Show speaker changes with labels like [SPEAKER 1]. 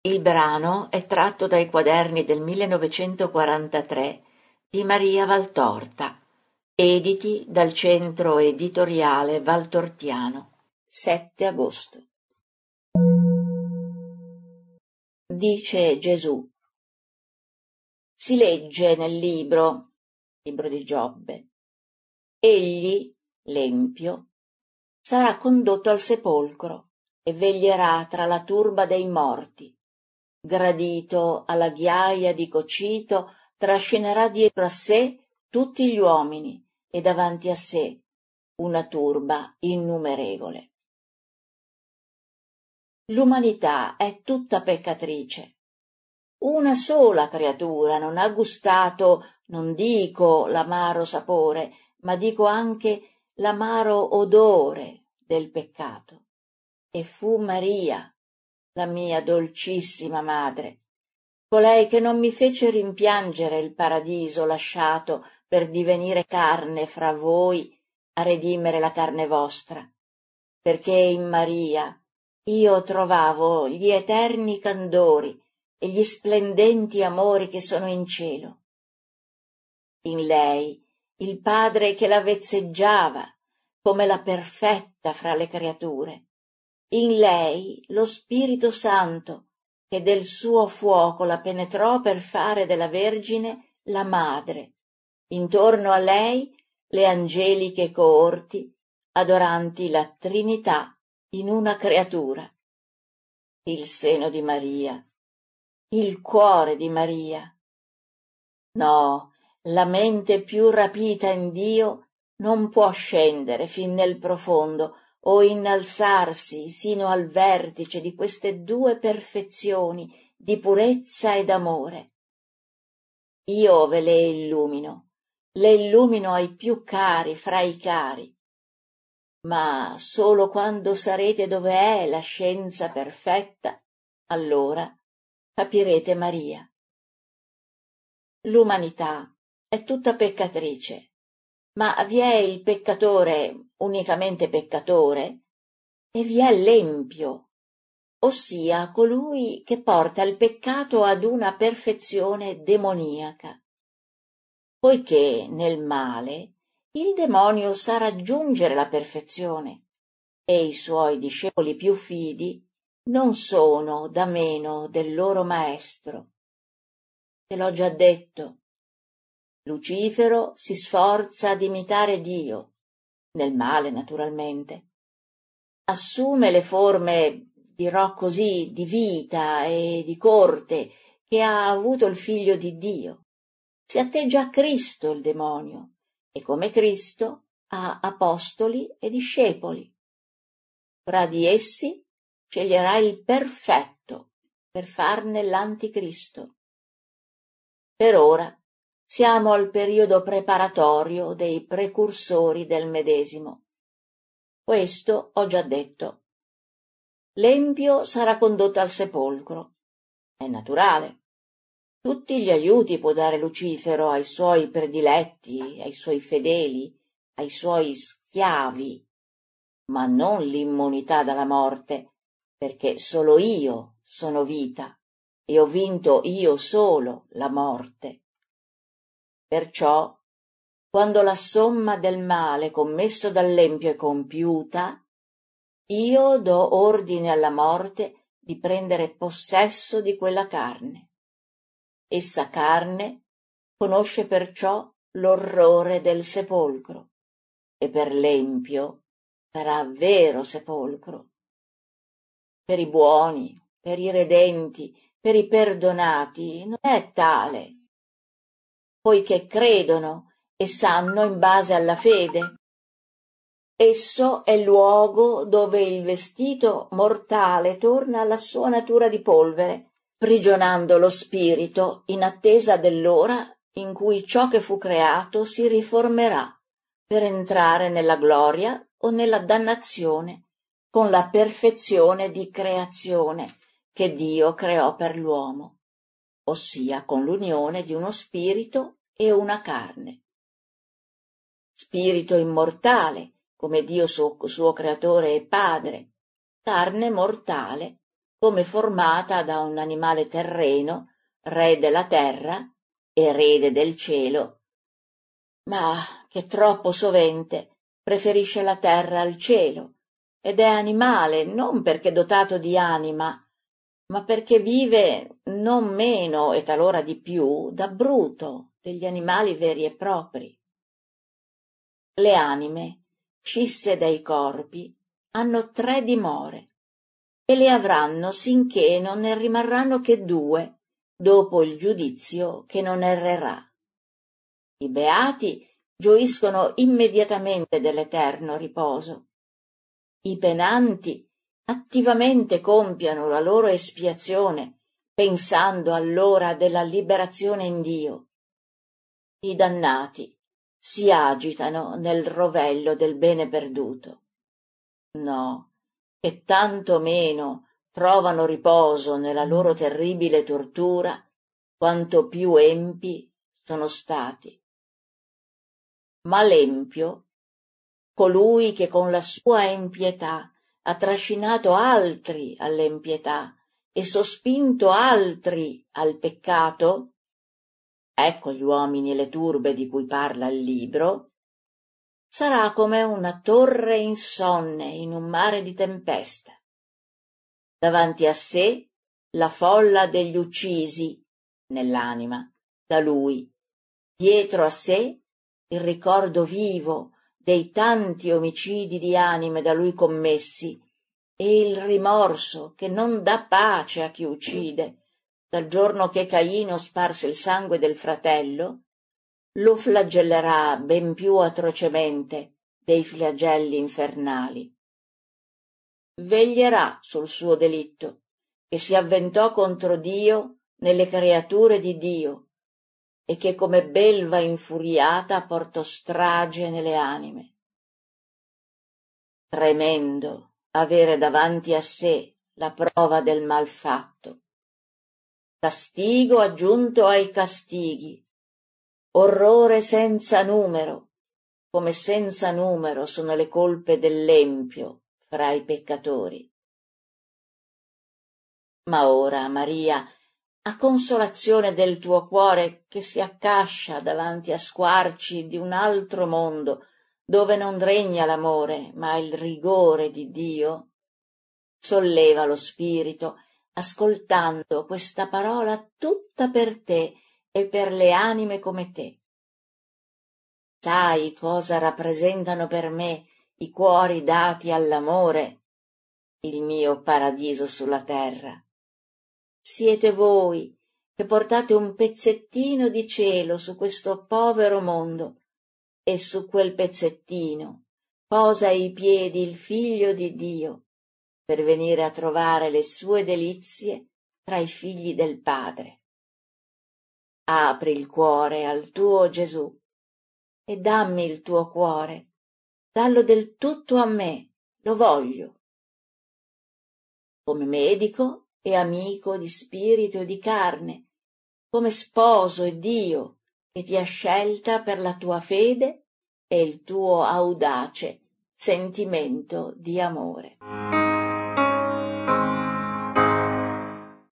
[SPEAKER 1] Il brano è tratto dai quaderni del 1943 di Maria Valtorta, editi dal Centro Editoriale Valtortiano, 7 agosto. Dice Gesù. Si legge nel libro di Giobbe. Egli, l'empio, sarà condotto al sepolcro e veglierà tra la turba dei morti. Gradito alla ghiaia di Cocito, trascinerà dietro a sé tutti gli uomini e davanti a sé una turba innumerevole. L'umanità è tutta peccatrice. Una sola creatura non ha gustato, non dico l'amaro sapore, ma dico anche l'amaro odore del peccato. E fu Maria, la mia dolcissima madre, colei che non mi fece rimpiangere il paradiso lasciato per divenire carne fra voi a redimere la carne vostra, perché in Maria io trovavo gli eterni candori e gli splendenti amori che sono in cielo. In lei il Padre che la vezzeggiava come la perfetta fra le creature, in lei lo Spirito Santo che del suo fuoco la penetrò per fare della Vergine la madre, intorno a lei le angeliche coorti adoranti la Trinità in una creatura. Il seno di Maria, il cuore di Maria. No, la mente più rapita in Dio non può scendere fin nel profondo o innalzarsi sino al vertice di queste due perfezioni di purezza ed amore. Io ve le illumino ai più cari fra i cari, ma solo quando sarete dove è la scienza perfetta, allora capirete Maria. L'umanità è tutta peccatrice, ma vi è il peccatore unicamente peccatore e vi è l'empio, ossia colui che porta il peccato ad una perfezione demoniaca. Poiché nel male il demonio sa raggiungere la perfezione e i suoi discepoli più fidi non sono da meno del loro maestro. Te l'ho già detto. Lucifero si sforza di imitare Dio, nel male naturalmente. Assume le forme, dirò così, di vita e di corte che ha avuto il figlio di Dio. Si atteggia a Cristo il demonio e come Cristo ha apostoli e discepoli. Fra di essi sceglierà il perfetto per farne l'anticristo. Per ora siamo al periodo preparatorio dei precursori del medesimo. Questo ho già detto. L'empio sarà condotto al sepolcro. È naturale. Tutti gli aiuti può dare Lucifero ai suoi prediletti, ai suoi fedeli, ai suoi schiavi, ma non l'immunità dalla morte, perché solo io sono vita e ho vinto io solo la morte. Perciò, quando la somma del male commesso dall'empio è compiuta, io do ordine alla morte di prendere possesso di quella carne. Essa carne conosce perciò l'orrore del sepolcro, e per l'empio sarà vero sepolcro. Per i buoni, per i redenti, per i perdonati non è tale, poiché credono e sanno in base alla fede. Esso è il luogo dove il vestito mortale torna alla sua natura di polvere, prigionando lo spirito in attesa dell'ora in cui ciò che fu creato si riformerà per entrare nella gloria o nella dannazione con la perfezione di creazione che Dio creò per l'uomo, ossia con l'unione di uno spirito e una carne. Spirito immortale, come Dio suo creatore e padre, carne mortale, come formata da un animale terreno, re della terra, erede del cielo, ma che troppo sovente preferisce la terra al cielo, ed è animale non perché dotato di anima, ma perché vive non meno e talora di più da bruto degli animali veri e propri. Le anime, scisse dai corpi, hanno 3 dimore, e le avranno sinché non ne rimarranno che 2, dopo il giudizio che non errerà. I beati gioiscono immediatamente dell'eterno riposo. I penanti attivamente compiono la loro espiazione, pensando all'ora della liberazione in Dio. I dannati si agitano nel rovello del bene perduto. No, che tanto meno trovano riposo nella loro terribile tortura, quanto più empi sono stati. Ma l'empio, colui che con la sua empietà ha trascinato altri all'empietà e sospinto altri al peccato, ecco gli uomini e le turbe di cui parla il libro, sarà come una torre insonne in un mare di tempesta. Davanti a sé la folla degli uccisi nell'anima da lui, dietro a sé il ricordo vivo dei tanti omicidi di anime da lui commessi e il rimorso che non dà pace a chi uccide, dal giorno che Caino sparse il sangue del fratello, lo flagellerà ben più atrocemente dei flagelli infernali. Veglierà sul suo delitto, che si avventò contro Dio nelle creature di Dio, e che come belva infuriata portò strage nelle anime. Tremendo avere davanti a sé la prova del mal fatto. Castigo aggiunto ai castighi, orrore senza numero, come senza numero sono le colpe dell'empio fra i peccatori. Ma ora, Maria, a consolazione del tuo cuore che si accascia davanti a squarci di un altro mondo dove non regna l'amore ma il rigore di Dio, solleva lo spirito ascoltando questa parola tutta per te e per le anime come te. Sai cosa rappresentano per me i cuori dati all'amore, il mio paradiso sulla terra. Siete voi che portate un pezzettino di cielo su questo povero mondo, e su quel pezzettino posa ai piedi il Figlio di Dio per venire a trovare le sue delizie tra i figli del Padre. Apri il cuore al tuo Gesù e dammi il tuo cuore, dallo del tutto a me, lo voglio. Come medico e amico di spirito e di carne, come sposo e Dio che ti ha scelta per la tua fede e il tuo audace sentimento di amore.